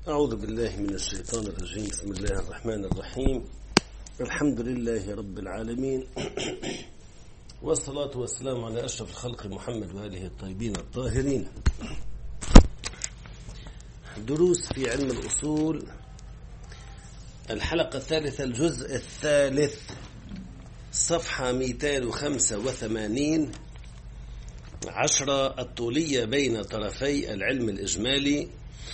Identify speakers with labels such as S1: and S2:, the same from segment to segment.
S1: أعوذ بالله من الشيطان الرجيم. بسم الله الرحمن الرحيم. الحمد لله رب العالمين، والصلاة والسلام على أشرف الخلق محمد وآله الطيبين الطاهرين. دروس في علم الأصول، الحلقة الثالثة، الجزء الثالث، صفحة 285. 10 الطولية بين طرفي العلم الإجمالي.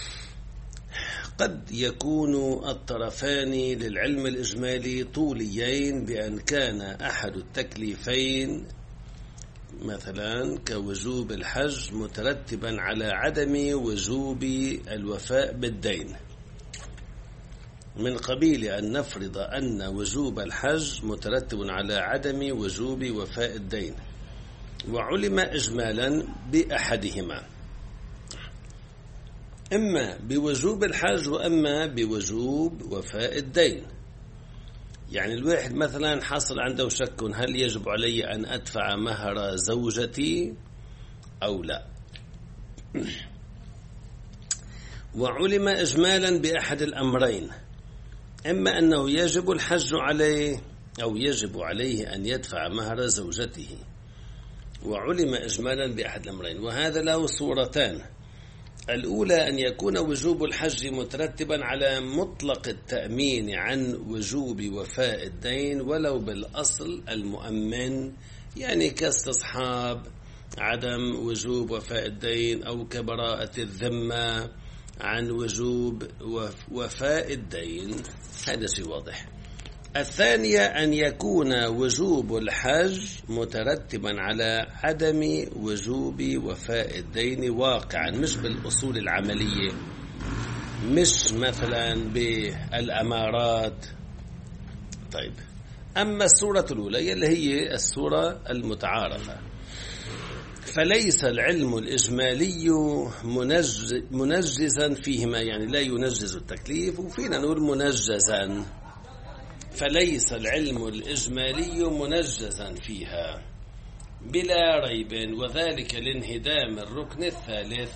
S1: قد يكون الطرفان للعلم الإجمالي طوليين بأن كان أحد التكليفين مثلا كوجوب الحج مترتبا على عدم وجوب الوفاء بالدين، من قبيل أن نفرض أن وجوب الحج مترتب على عدم وجوب وفاء الدين، وعلم إجمالا بأحدهما، إما بوجوب الحج وإما بوجوب وفاء الدين. يعني الواحد مثلا حصل عنده شك، هل يجب علي أن أدفع مهر زوجتي أو لا؟ وعلم إجمالا بأحد الأمرين، إما أنه يجب الحج عليه أو يجب عليه أن يدفع مهر زوجته. وعلم إجمالا بأحد الأمرين، وهذا له صورتان. الأولى أن يكون وجوب الحج مترتبا على مطلق التأمين عن وجوب وفاء الدين ولو بالأصل المؤمن، يعني كاستصحاب عدم وجوب وفاء الدين أو كبراءة الذمة عن وجوب وفاء الدين. هذا شيء واضح. الثانية أن يكون وجوب الحج مترتبا على عدم وجوب وفاء الدين واقعا، مش بالأصول العملية، مش مثلا بالأمارات. طيب، أما الصورة الأولى اللي هي الصورة المتعارفة، فليس العلم الإجمالي منجزا فيهما، يعني لا ينجز التكليف، وفينا نقول منجزا. فليس العلم الإجمالي منجزا فيها بلا ريب، وذلك لانهدام الركن الثالث.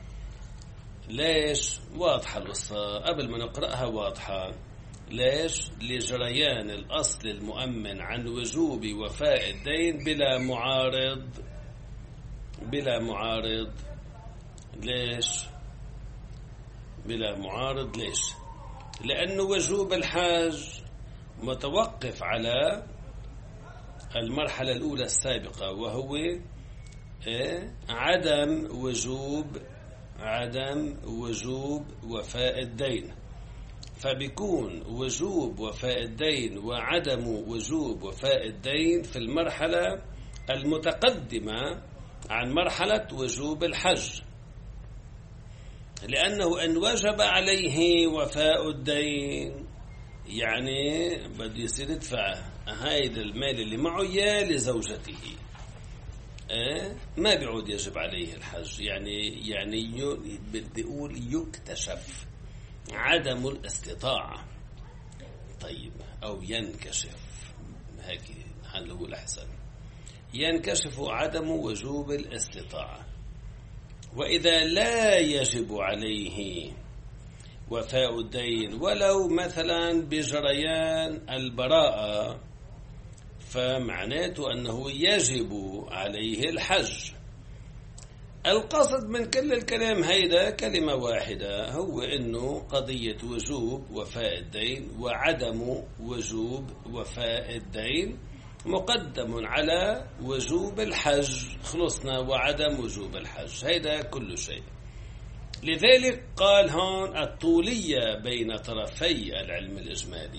S1: ليش؟ واضحة القصة، قبل ما نقرأها واضحة. ليش؟ لجريان الأصل المؤمن عن وجوب وفاء الدين بلا معارض. بلا معارض. ليش بلا معارض؟ ليش؟ لأن وجوب الحج متوقف على المرحلة الأولى السابقة، وهو عدم وجوب وفاء الدين. فبيكون وجوب وفاء الدين وعدم وجوب وفاء الدين في المرحلة المتقدمة عن مرحلة وجوب الحج، لأنه إن وجب عليه وفاء الدين يعني بده يصير يدفع هيدا المال اللي معه يا لزوجته، ما بيعود يجب عليه الحج. يعني بدي أقول يكتشف عدم الاستطاعة. طيب، أو ينكشف، هيك هنقول أحسن، ينكشف عدم وجوب الاستطاعة. وإذا لا يجب عليه وفاء الدين ولو مثلا بجريان البراءة، فمعناته أنه يجب عليه الحج. القصد من كل الكلام هيدا كلمة واحدة، هو أنه قضية وجوب وفاء الدين وعدم وجوب وفاء الدين مقدم على وجوب الحج. خلصنا، وعدم وجوب الحج، هيدا كل شيء. لذلك قال هون الطولية بين طرفي العلم الإجمالي.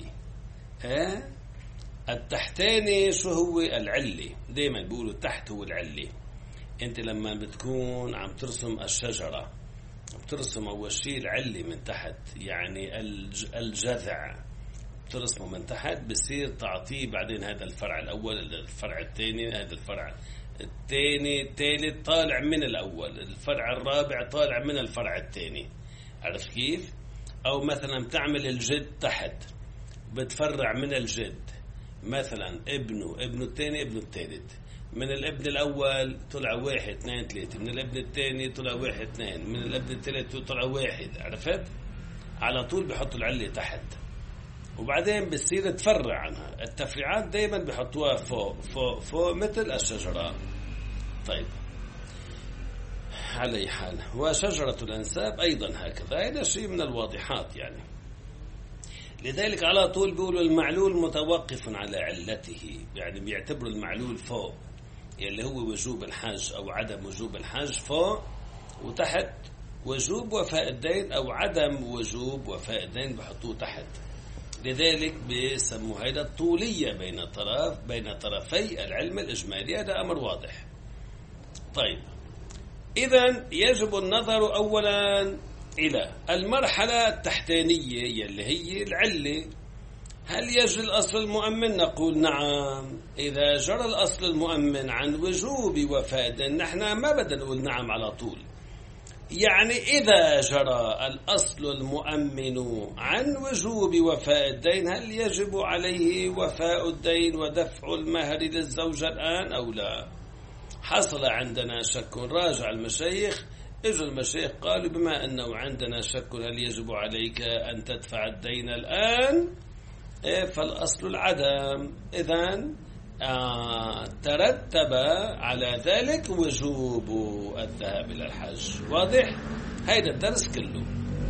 S1: التحتاني شو هو؟ العلة. دايما بيقولوا التحت هو العلة. انت لما بتكون عم ترسم الشجرة بترسم أول شيء العلة من تحت، يعني الجذع بترسمه من تحت، بصير تعطيه بعدين هذا الفرع الأول، الفرع الثاني، هذا الفرع الثاني، الثالث طالع من الأول، الفرع الرابع طالع من الفرع الثاني. عرفت كيف؟ أو مثلا بتعمل الجد تحت، بتفرع من الجد، مثلا ابنه الثاني، ابنه الثالث، من الابن الأول طلع 1 2 3، من الابن الثاني طلع 1 2، من الابن الثالث طلع 1. عرفت؟ على طول بيحطوا العلة تحت، وبعدين بتصير تفرع عنها. التفريعات دايما بيحطوها فوق فوق فوق مثل الشجرة. طيب على أي حال، وشجرة الأنساب أيضا هكذا، هذا شيء من الواضحات يعني. لذلك على طول بيقولوا المعلول متوقف على علته، يعني بيعتبروا المعلول فوق اللي هو وجوب الحج أو عدم وجوب الحج فوق، وتحت وجوب وفاء الدين أو عدم وجوب وفاء الدين بحطوه تحت. لذلك بيسموا هذا الطولية بين طرفي العلم الإجمالي. هذا أمر واضح. طيب إذن يجب النظر أولا إلى المرحلة التحتانية اللي هي العلة. هل يجري الأصل المؤمن؟ نقول نعم. إذا جرى الأصل المؤمن عن وجوب وفاء الدين، نحن ما بدنا نقول نعم على طول، يعني إذا جرى الأصل المؤمن عن وجوب وفاء الدين، هل يجب عليه وفاء الدين ودفع المهر للزوجة الآن أو لا؟ حصل عندنا شك، راجع المشايخ، اجوا المشايخ قالوا بما أنه عندنا شك هل يجب عليك أن تدفع الدين الآن، فالأصل العدم. إذن ترتب على ذلك وجوب الذهاب إلى الحج. واضح؟ هيدا الدرس كله.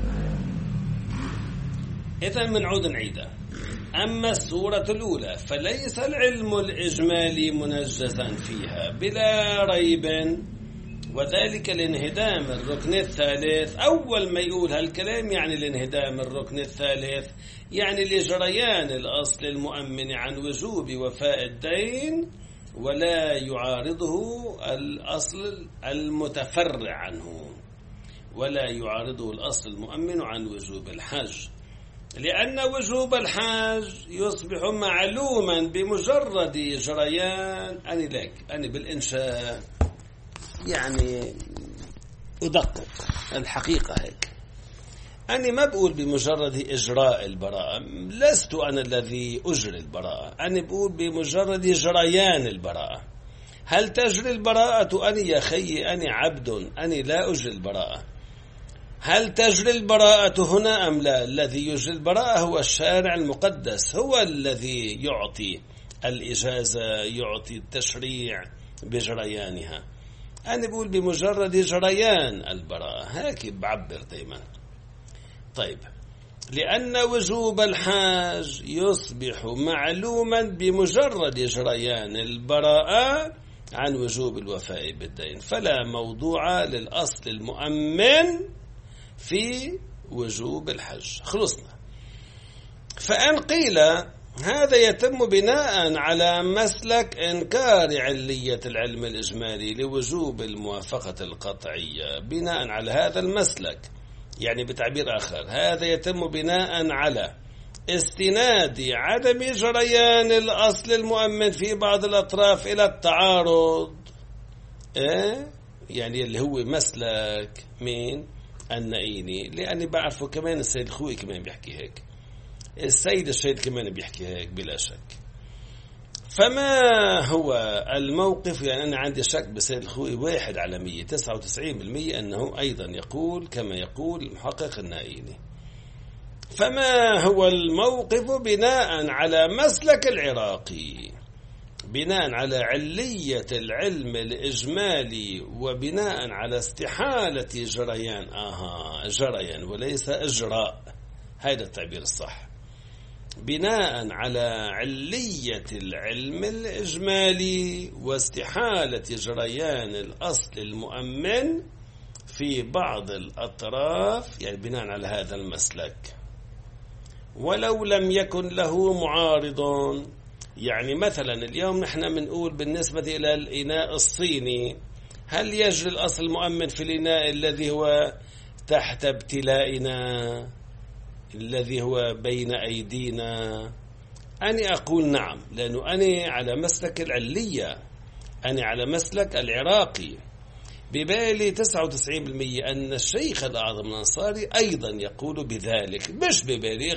S1: إذن منعود نعيده. أما الصورة الأولى فليس العلم الإجمالي منجزا فيها بلا ريب، وذلك لانهدام الركن الثالث. أول ما يقول هالكلام يعني لانهدام الركن الثالث، يعني لجريان الأصل المؤمن عن وجوب وفاء الدين ولا يعارضه الأصل المتفرع عنه، ولا يعارضه الأصل المؤمن عن وجوب الحج، لأن وجوب الحج يصبح معلوما بمجرد جريان. أنا بالإنشاء يعني أدقق الحقيقة هيك، أنا ما بقول بمجرد إجراء البراءة، لست أنا الذي أجري البراءة، أنا بقول بمجرد جريان البراءة. هل تجري البراءة؟ أنا يا خي أنا عبد، أنا لا أجري البراءة. هل تجري البراءة هنا أم لا؟ الذي يجري البراءة هو الشارع المقدس، هو الذي يعطي الإجازة، يعطي التشريع بجريانها. أنا بقول بمجرد جريان البراءة، هيك بعبر دايما. طيب لأن وجوب الحج يصبح معلوما بمجرد جريان البراءة عن وجوب الوفاء بالدين، فلا موضوع للأصل المؤمن في وجوب الحج. خلصنا. فإن قيل هذا يتم بناء على مسلك إنكار علية العلم الإجمالي لوجوب الموافقة القطعية، بناء على هذا المسلك، يعني بتعبير آخر هذا يتم بناء على استناد عدم جريان الأصل المؤمن في بعض الأطراف إلى التعارض. يعني اللي هو مسلك مين؟ النائيني، لأني بعرفه كمان السيد الخوي كمان بيحكي هيك، السيد الشهيد كمان بيحكي هيك بلا شك. فما هو الموقف؟ يعني أنا عندي شك بسيد الخوي 1/100 99% أنه أيضا يقول كما يقول المحقق النائيني. فما هو الموقف بناء على مسلك العراقي، بناء على علية العلم الإجمالي وبناء على استحالة جريان جريان وليس إجراء، هذا التعبير الصح، بناء على علية العلم الإجمالي واستحالة جريان الأصل المؤمن في بعض الأطراف، يعني بناء على هذا المسلك ولو لم يكن له معارض. يعني مثلا اليوم نحن بنقول بالنسبة إلى الإناء الصيني، هل يجري الأصل المؤمن في الإناء الذي هو تحت ابتلائنا، الذي هو بين أيدينا؟ أنا أقول نعم، لأنه أنا على مسلك العلية، أنا على مسلك العراقي. ببالي 99% أن الشيخ الأعظم الأنصاري أيضا يقول بذلك، مش ببالي،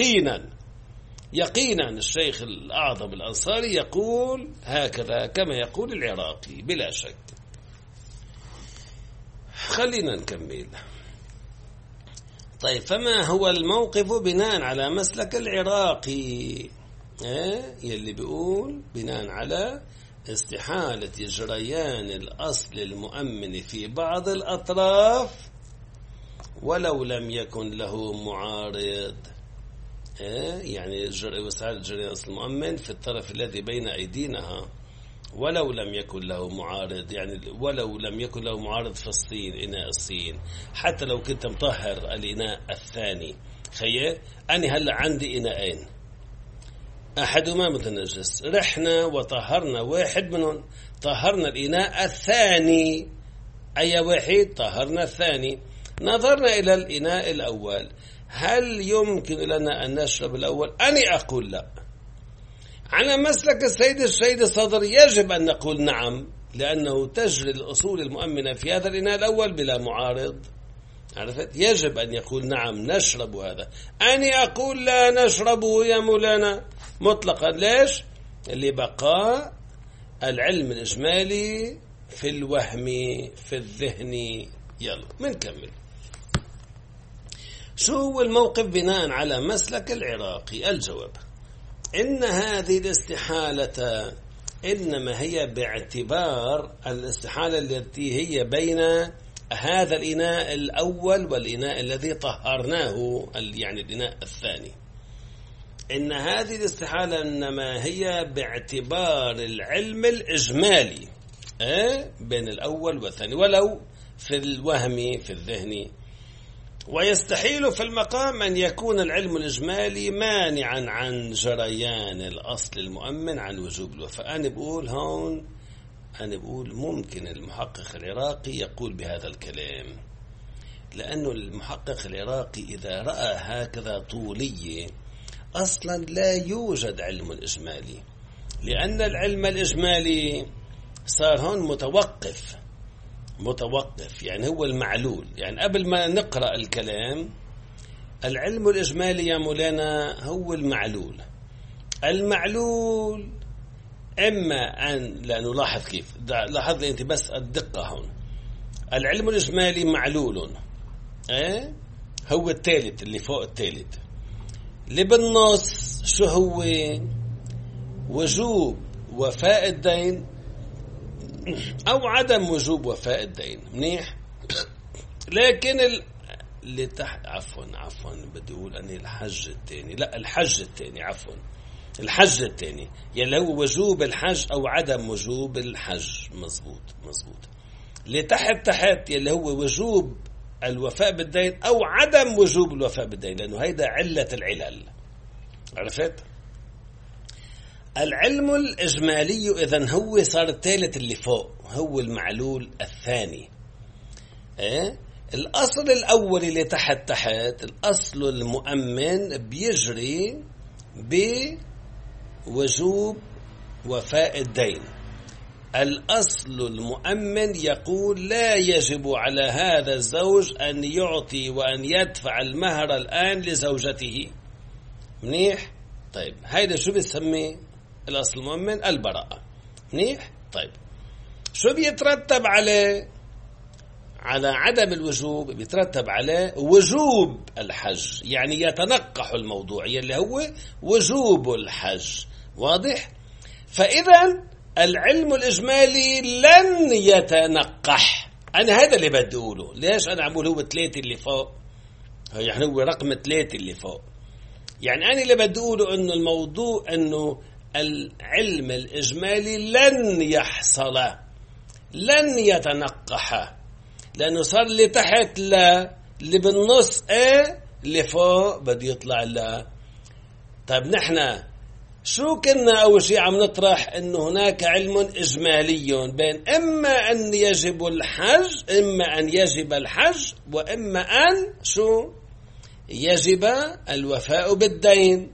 S1: يقينا الشيخ الأعظم الأنصاري يقول هكذا كما يقول العراقي بلا شك. خلينا نكمل. طيب فما هو الموقف بناء على مسلك العراقي يلي بيقول بناء على استحالة جريان الأصل المؤمن في بعض الأطراف ولو لم يكن له معارض. يعني وسائل جريان الأصل المؤمن في الطرف الذي بين أيدينا ولو لم يكن له معارض، يعني ولو لم يكن له معارض في الصين، إناء الصين، حتى لو كنت مطهر الإناء الثاني. أنا هلأ عندي إناءين أحدهما متنجس، رحنا وطهرنا واحد منهم، طهرنا الإناء الثاني، أي واحد طهرنا الثاني، نظرنا إلى الإناء الأول، هل يمكن لنا أن نشرب الأول؟ أنا أقول لا. على مسلك السيد الصدر يجب أن نقول نعم، لأنه تجري الأصول المؤمنة في هذا الإناء الأول بلا معارض. عرفت؟ يجب أن يقول نعم نشرب هذا. أنا أقول لا نشربه يا مولانا مطلقا. ليش؟ لبقاء العلم الإجمالي في الوهم في الذهن. يلا منكمل. شو هو الموقف بناء على مسلك العراقي؟ الجواب إن هذه الاستحالة إنما هي باعتبار الاستحالة التي هي بين هذا الإناء الأول والإناء الذي طهرناه، يعني الإناء الثاني. إن هذه الاستحالة إنما هي باعتبار العلم الإجمالي بين الأول والثاني، ولو في الوهم في الذهن. ويستحيل في المقام أن يكون العلم الإجمالي مانعا عن جريان الأصل المؤمن عن وجوب الوفاء. أنا بقول ممكن المحقق العراقي يقول بهذا الكلام، لأنه المحقق العراقي إذا رأى هكذا طولية أصلا لا يوجد علم إجمالي، لأن العلم الإجمالي صار هون متوقف، يعني هو المعلول. يعني قبل ما نقرأ الكلام، العلم الإجمالي يا مولانا هو المعلول إما أن، لأنه لاحظ كيف، لاحظ أنت بس الدقة هون. العلم الإجمالي معلول هو الثالث اللي فوق الثالث، اللي بالنص شو هو؟ وجوب وفاء الدين أو عدم وجوب وفاء الدين. منيح. لكن اللي تحت عفوا بدي أقول أني الحج الثاني يلي هو وجوب الحج أو عدم وجوب الحج. مزبوط. اللي تحت يلي هو وجوب الوفاء بالدين أو عدم وجوب الوفاء بالدين، لأنه هيدا علة العلل. عرفت؟ العلم الإجمالي إذن هو صار الثالث اللي فوق، هو المعلول الثاني. الأصل الأول اللي تحت الأصل المؤمن بيجري بوجوب وفاء الدين. الأصل المؤمن يقول لا يجب على هذا الزوج أن يعطي وأن يدفع المهر الآن لزوجته. منيح. طيب هيدا شو بيسميه الأصل المؤمن؟ البراءة. منيح. طيب شو بيترتب عليه؟ على عدم الوجوب بيترتب عليه وجوب الحج، يعني يتنقح الموضوع يلي هو وجوب الحج. واضح؟ فإذا العلم الإجمالي لن يتنقح. أنا هذا اللي بدي أقوله. ليش أنا عمول هو 3 اللي فوق؟ يعني هو رقم 3 اللي فوق. يعني أنا اللي بدي أقوله إنه الموضوع إنه العلم الإجمالي لن يحصل، لن يتنقح، لأنه صار اللي تحت لا، اللي بالنص اللي فوق بده يطلع لا. طيب نحن شو كنا أول شيء عم نطرح؟ إنه هناك علم إجمالي بين إما أن يجب الحج وإما أن شو يجب الوفاء بالدين.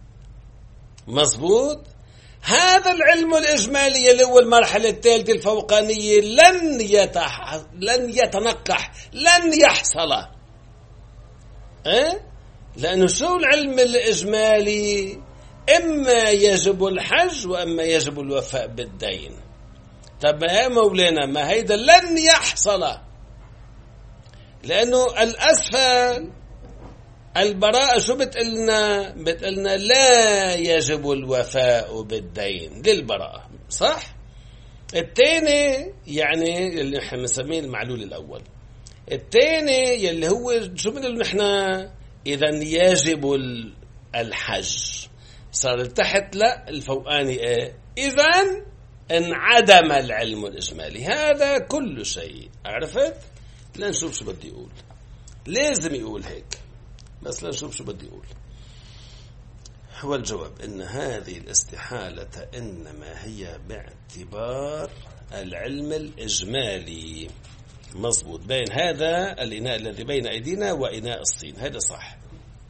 S1: مظبوط. هذا العلم الإجمالي اللي هو المرحلة الثالثة الفوقانية لن يتنقح، لن يحصل. لأنه شو العلم الإجمالي؟ إما يجب الحج وإما يجب الوفاء بالدين. طب يا مولانا ما هيدا لن يحصل، لأنه الأسفل البراءة شو بتقلنا؟ بتقلنا لا يجب الوفاء بالدين للبراءة، صح؟ الثاني يعني اللي نحن بنسميه المعلول الأول. الثاني يلي هو شو بنقول نحن؟ إذا يجب الحج. صار تحت لا، الفوقاني إيه؟ إذا انعدم العلم الإجمالي. هذا كل شيء. عرفت؟ لنشوف شو بدي يقول. لازم يقول هيك، بس لنشوف شو بدي يقول. هو الجواب إن هذه الاستحالة إنما هي باعتبار العلم الإجمالي. مضبوط، بين هذا الإناء الذي بين أيدينا وإناء الصين، هذا صح.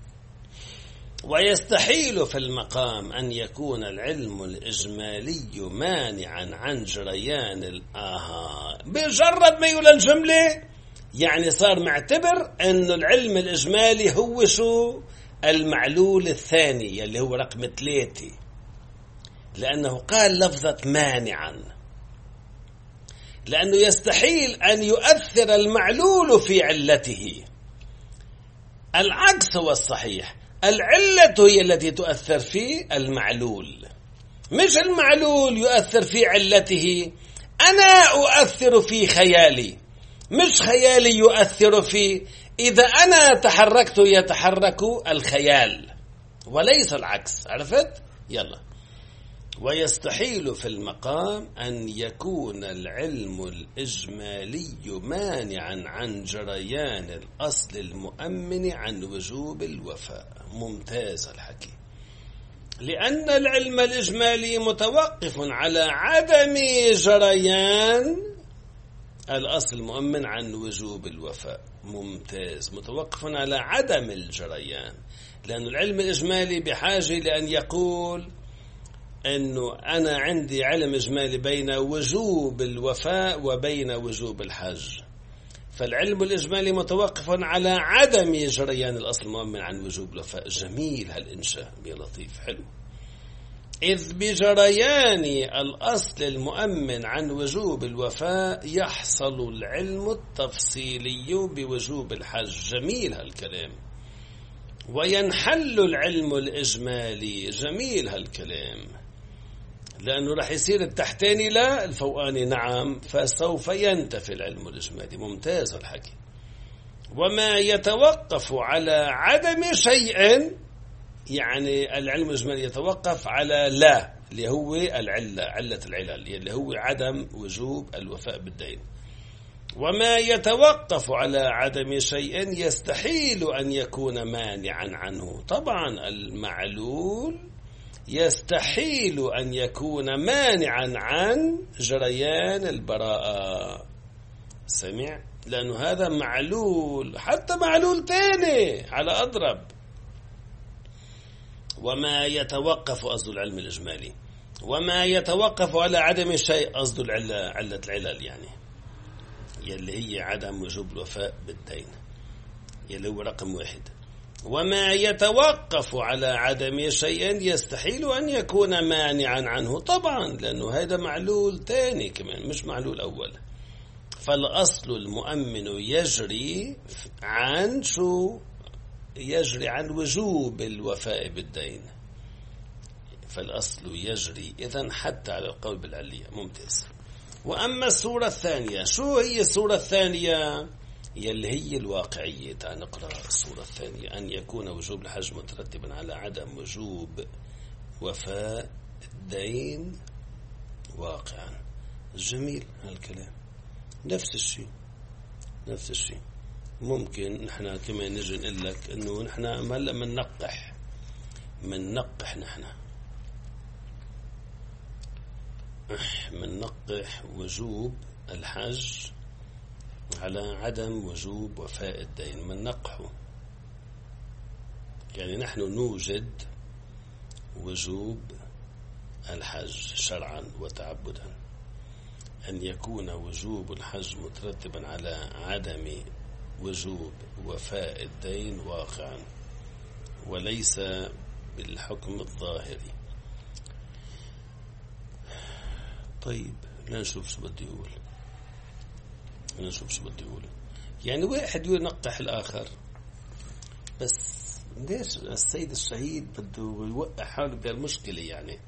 S1: ويستحيل في المقام أن يكون العلم الإجمالي مانعا عن جريان بمجرد ما يقول الجملة يعني صار معتبر أن العلم الإجمالي هو شو؟ المعلول الثاني اللي هو رقم 3، لأنه قال لفظة مانعا، لأنه يستحيل أن يؤثر المعلول في علته. العكس هو الصحيح، العلة هي التي تؤثر في المعلول، مش المعلول يؤثر في علته. أنا أؤثر في خيالي، مش خيالي يؤثر في. إذا أنا تحركت يتحرك الخيال وليس العكس. عرفت؟ يلا. ويستحيل في المقام أن يكون العلم الإجمالي مانعا عن جريان الأصل المؤمن عن وجوب الوفاء. ممتاز الحكي، لأن العلم الإجمالي متوقف على عدم جريان الأصل المؤمن عن وجوب الوفاء. ممتاز، متوقف على عدم الجريان، لأن العلم الإجمالي بحاجة لأن يقول أنه أنا عندي علم إجمالي بين وجوب الوفاء وبين وجوب الحج، فالعلم الإجمالي متوقف على عدم جريان الأصل المؤمن عن وجوب الوفاء. جميل هالإنشاء يا لطيف، حلو. إذ بجريان الأصل المؤمن عن وجوب الوفاء يحصل العلم التفصيلي بوجوب الحج. جميل هالكلام. وينحل العلم الإجمالي. جميل هالكلام، لأنه رح يصير التحتاني لا، الفوقاني نعم، فسوف ينتفي العلم الإجمالي. ممتاز الحكي. وما يتوقف على عدم شيء، يعني العلم الإجمالي يتوقف على لا اللي هو العلة، علة العلل اللي هو عدم وجوب الوفاء بالدين. وما يتوقف على عدم شيء يستحيل أن يكون مانعا عنه. طبعا المعلول يستحيل أن يكون مانعا عن جريان البراءة. سمع؟ لأنه هذا معلول، حتى معلول تاني على أضرب. وما يتوقف قصد العلم الإجمالي، وما يتوقف على عدم شيء قصد العلة، علة العلل يعني يلي هي عدم وجوب الوفاء بالدين يلي هو رقم 1. وما يتوقف على عدم شيء يستحيل أن يكون مانعا عنه. طبعا لأنه هذا معلول تاني كمان، مش معلول أول. فالأصل المؤمن يجري عن شو؟ يجري عن وجوب الوفاء بالدين. فالأصل يجري إذن حتى على القول بالعلية. ممتاز. وأما الصورة الثانية، شو هي الصورة الثانية؟ يلي هي الواقعية. تعال نقرأ الصورة الثانية. أن يكون وجوب الحج مترتبا على عدم وجوب وفاء الدين واقعا. جميل هالكلام. نفس الشيء، نفس الشيء. ممكن نحن كمان نجي نقول لك إنه نحن هلا مننقح نحن مننقح وجوب الحج على عدم وجوب وفاء الدين. مننقحه يعني نحن نوجد وجوب الحج شرعا وتعبدا، أن يكون وجوب الحج مترتبا على عدم وجوب وفاء الدين واقعا وليس بالحكم الظاهري. طيب لنشوف شو بدي يقول. يعني واحد ينقح الآخر، بس ليش السيد الشهيد بده يوقع حاله بهالمشكلة يعني؟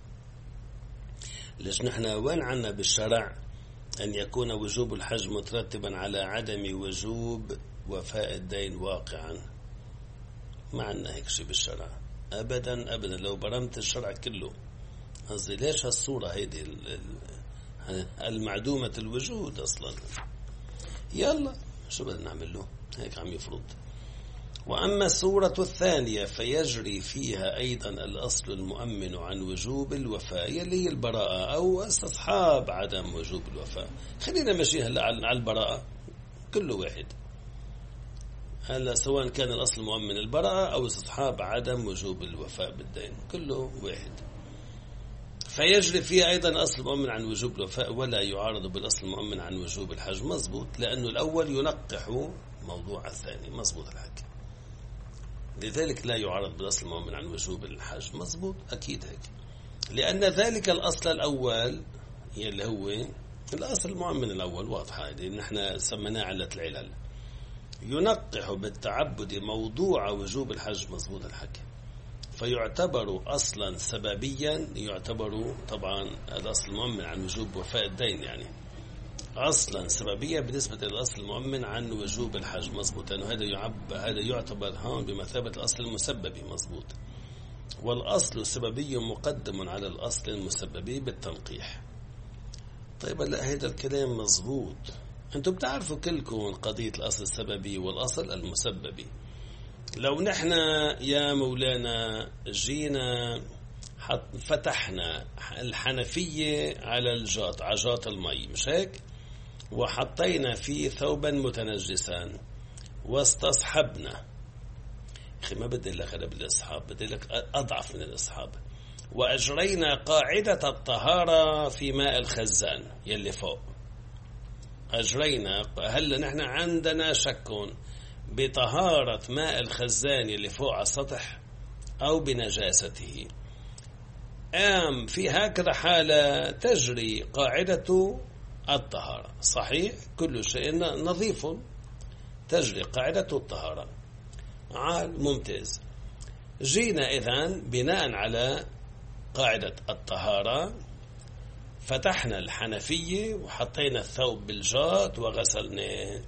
S1: ليش نحن وين عنا بالشرع أن يكون وجوب الحج مترتبا على عدم وجوب وفاء الدين واقعا؟ ما عنا هيك شيء بالشرع أبدا أبدا. لو برمت الشرع كله، قصدي ليش هالصورة هيدي المعدومة الوجود أصلا؟ يلا شو بدنا نعمل له؟ هيك عم يفرض. وأما الصورة الثانية فيجري فيها أيضا الأصل المؤمن عن وجوب الوفاء يلي هي البراءة أو استصحاب عدم وجوب الوفاء. خلينا ماشي هلا على البراءة، كله واحد هلا، سواء كان الأصل المؤمن البراءة أو استصحاب عدم وجوب الوفاء بالدين، كله واحد. فيجري فيها أيضا أصل المؤمن عن وجوب الوفاء ولا يعارض بالأصل المؤمن عن وجوب الحج. مزبوط، لأنه الأول ينقح موضوع الثاني. مزبوط الحكي، لذلك لا يعارض بالأصل المؤمن عن وجوب الحج. مزبوط، أكيد هيك، لأن ذلك الأصل الأول اللي هو الأصل المؤمن الأول واضحة، هذه نحن سميناه علة العلل، ينقح بالتعبد موضوع وجوب الحج. مزبوط الحكي، فيعتبر أصلا سببيا، يعتبر طبعا الأصل المؤمن عن وجوب وفاء الدين يعني أصلا سببية بالنسبة للأصل المؤمن عن وجوب الحج. مزبوط، لأنه هذا يعتبر هون بمثابة الأصل المسببي. مزبوط، والأصل السببي مقدم على الأصل المسببي بالتنقيح. طيب لا، هذا الكلام مزبوط. أنتم بتعرفوا كلكم قضية الأصل السببي والأصل المسببي. لو نحن يا مولانا جينا فتحنا الحنفية على الجاط، عجاط المي، مش هيك؟ وحطينا فيه ثوبا متنجسا واستصحبنا، أخي ما بدي لك أنا بالإصحاب، بدي لك أضعف من الإصحاب، وأجرينا قاعدة الطهارة في ماء الخزان يلي فوق. أجرينا، هلا نحن عندنا شك بطهارة ماء الخزان اللي فوق على السطح أو بنجاسته. في هكذا حالة تجري قاعدة الطهارة، صحيح، كل شيء نظيف، تجري قاعدة الطهارة. ممتاز. جينا إذن بناء على قاعدة الطهارة فتحنا الحنفية وحطينا الثوب بالجاط وغسلناه.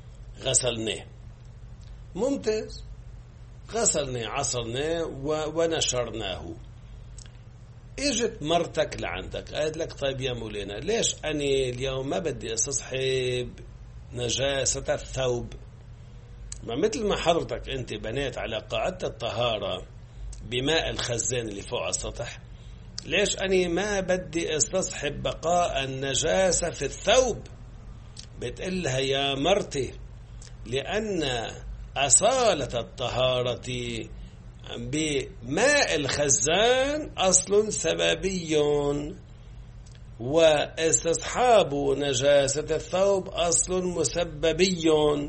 S1: ممتاز، غسلناه عصرناه ونشرناه. اجت مرتك لعندك قالت لك طيب يا مولانا ليش أنا اليوم ما بدي استصحب نجاسة الثوب؟ ما مثل ما حضرتك أنت بنيت على قاعدة الطهارة بماء الخزان اللي فوق على السطح، ليش أنا ما بدي استصحب بقاء النجاسة في الثوب؟ بتقلها يا مرتي لأن أصالة الطهارة بماء الخزان أصل سببي، واستصحاب نجاسة الثوب أصل مسببي.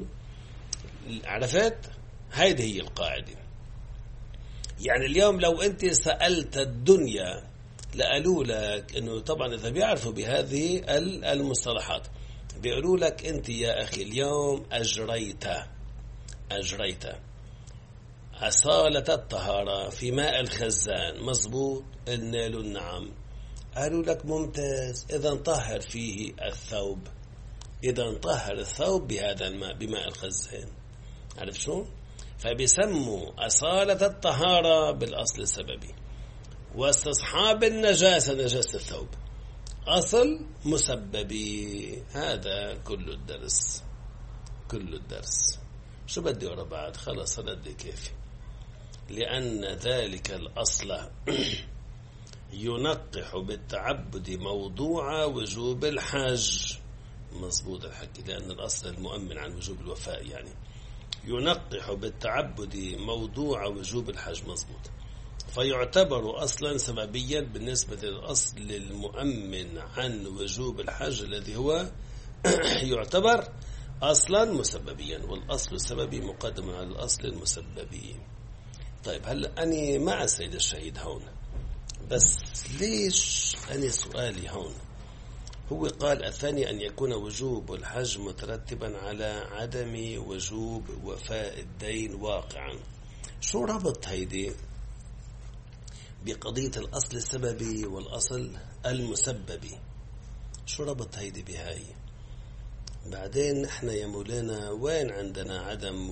S1: عرفت؟ هذه هي القاعدة. يعني اليوم لو أنت سألت الدنيا لقالوا لك إنه طبعا إذا بيعرفوا بهذه المصطلحات بيقولوا لك أنت يا أخي اليوم أجريت أصالة الطهارة في ماء الخزان. مظبوط، قلنا له نعم. قالوا لك ممتاز، إذا طهر فيه الثوب، إذا طهر الثوب بهذا الماء بماء الخزان. عرف شو؟ فبيسموا أصالة الطهارة بالأصل السببي، واستصحاب النجاسة نجاسة الثوب أصل مسببي. هذا كل الدرس. شو بدي ورا بعد؟ خلص هندي كيفي، لأن ذلك الأصل ينقح بالتعبد موضوع وجوب الحج. مظبوط الحكي، لأن الأصل المؤمن عن وجوب الوفاء يعني ينقح بالتعبد موضوع وجوب الحج. مظبوط، فيعتبر أصلا سببيا بالنسبة للأصل المؤمن عن وجوب الحج الذي هو يعتبر أصلا مسببيا، والأصل السببي مقدم على الأصل المسببي. طيب هلأ أنا مع السيد الشهيد هون، بس ليش أنا سؤالي هون هو قال الثاني أن يكون وجوب الحج مترتبا على عدم وجوب وفاء الدين واقعا. شو ربط هيدي بقضية الأصل السببي والأصل المسببي؟ شو ربط هيدي بهاي؟ بعدين نحن يا مولانا وين عندنا عدم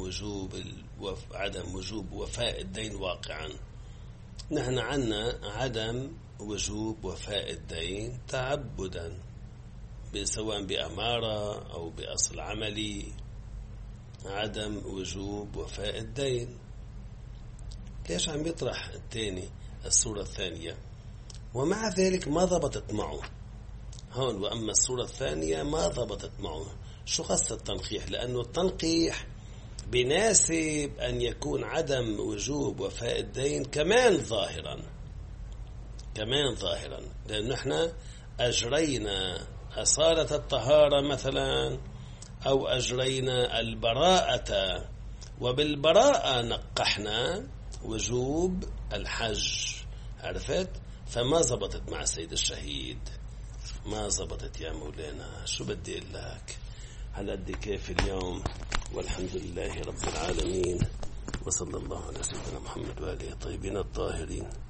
S1: وجوب وفاء الدين واقعا؟ نحن عنا عدم وجوب وفاء الدين تعبدا، سواء بأمارة أو بأصل عملي، عدم وجوب وفاء الدين. ليش عم يطرح الثاني الصورة الثانية ومع ذلك ما ضبطت معه هون؟ وأما الصورة الثانية ما ضبطت معه. شو قصة التنقيح؟ لأنه التنقيح بناسب أن يكون عدم وجوب وفاء الدين كمان ظاهرا، لأن نحن أجرينا أصالة الطهارة مثلا، أو أجرينا البراءة، وبالبراءة نقحنا وجوب الحج. عرفت؟ فما زبطت مع سيد الشهيد، ما زبطت يا مولانا. شو بدي أقول لك؟ على قد كيف اليوم، والحمد لله رب العالمين، وصلى الله على سيدنا محمد وآله الطيبين الطاهرين.